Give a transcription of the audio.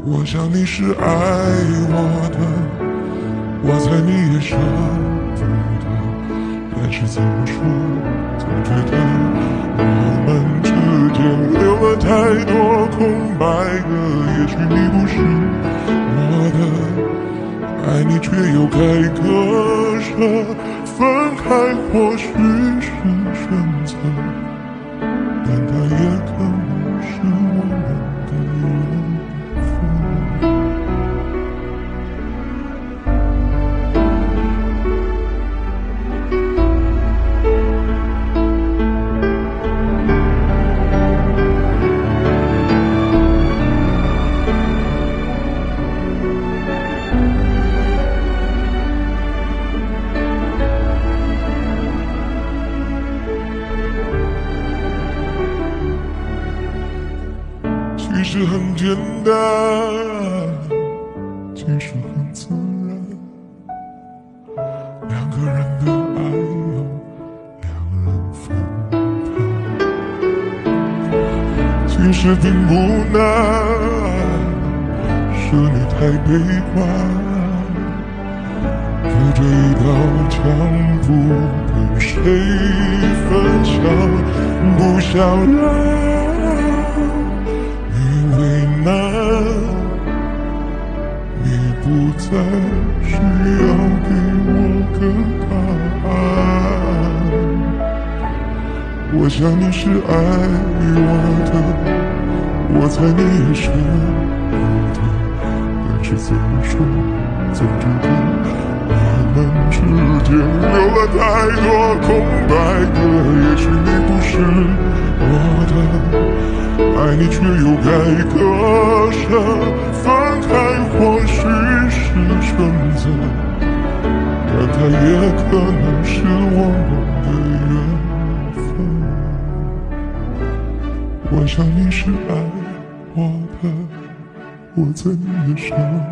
我想你是爱我的，我猜你也舍不得，但是怎么说，总觉得我们之间留了太多空白格。也许你不是我的，爱你却又该割舍，分开或许是选择，但它也可能是我们的缘分。其实很简单，其实很自然，两个人的爱由两人分担。其实并不难，是你太悲观，隔着一道墙不跟谁分享，不想让为难，你不再需要给我个答案。我想你是爱我的，我猜你也舍不得，但是怎么说，总觉得我们之间留了太多空白格。也许你不是我的，爱你却又该割舍，分开或许是选择，但它也可能是我们的缘分。我想你是爱我的，我猜你也舍